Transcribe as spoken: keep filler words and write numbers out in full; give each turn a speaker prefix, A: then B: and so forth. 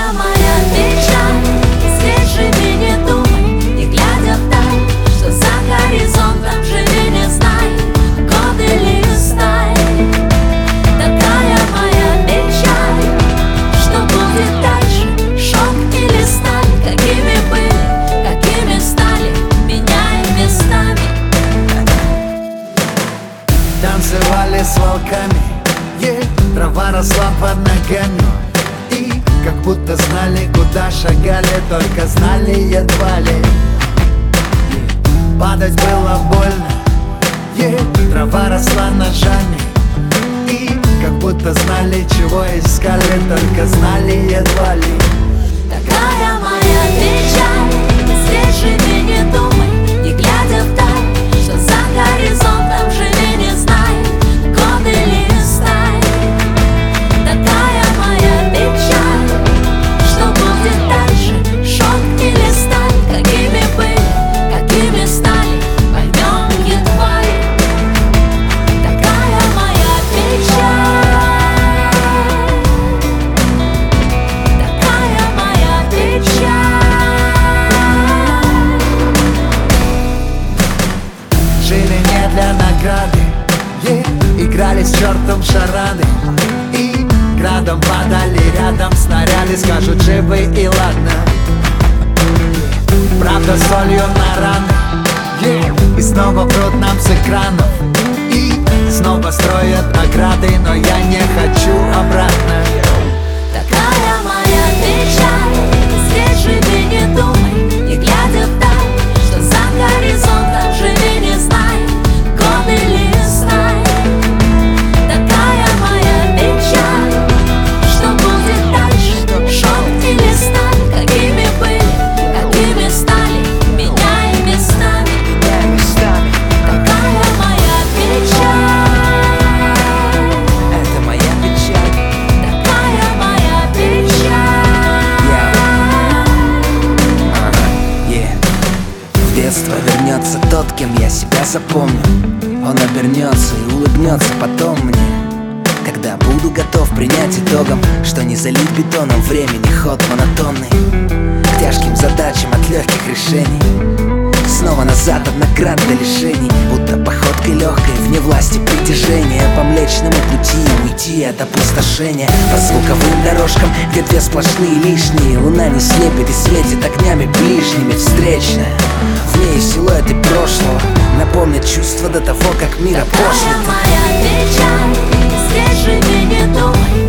A: Такая моя печаль, здесь живи, не думай, не глядя вдаль, что за горизонтом живи, не знай, годы листай. Такая моя печаль, что будет дальше, шок или сталь, какими были, какими стали, меняй местами.
B: Танцевали с волками, yeah, трава росла под ногами, и как будто знали, куда шагали, только знали едва ли. Падать было больно, yeah, трава росла ножами, и как будто знали, чего искали, только знали едва ли.
A: Такая моя печаль, здесь живи, не думай, не глядя вдаль, что за горизонтом живи, не знай, годы листай. Такая моя печаль, что будет дальше, шок или сталь, какими были, какими стали, поймем едва ли. Такая моя печаль, такая моя печаль.
B: Жили не для награды, yeah, играли с чертом шарады, и градом падали рядом снаряды, скажут живы и ладно. Правда солью на раны, yeah, и снова врут нам с экранов, и снова строят награды, но я не хочу обратно.
A: Такая моя печаль, здесь живи, не думай, не глядя вдаль, что за горизонтом живи, не знай, годы листай. Такая моя печаль, что будет дальше, шок или сталь, какими были, какими стали, меняй местами. Такая моя печаль,
C: Это моя печаль.
A: такая моя печаль.
C: Ага, yeah. В детство вернется тот, кем я себя запомню. Он обернется и улыбнется потом мне, когда буду готов принять итогом, что не залить бетоном времени ход монотонный, к тяжким задачам от легких решений. Снова назад от наград до лишений, будто походкой легкой вне власти притяжения, по млечному пути уйти от опустошения, по звуковым дорожкам, где две сплошные лишние. Луна не слепит и светит огнями ближними встречная. В ней силуэты прошлого напомнят чувства до того, как мир
A: Такая
C: опошлит.
A: моя печаль, здесь живи, не думай,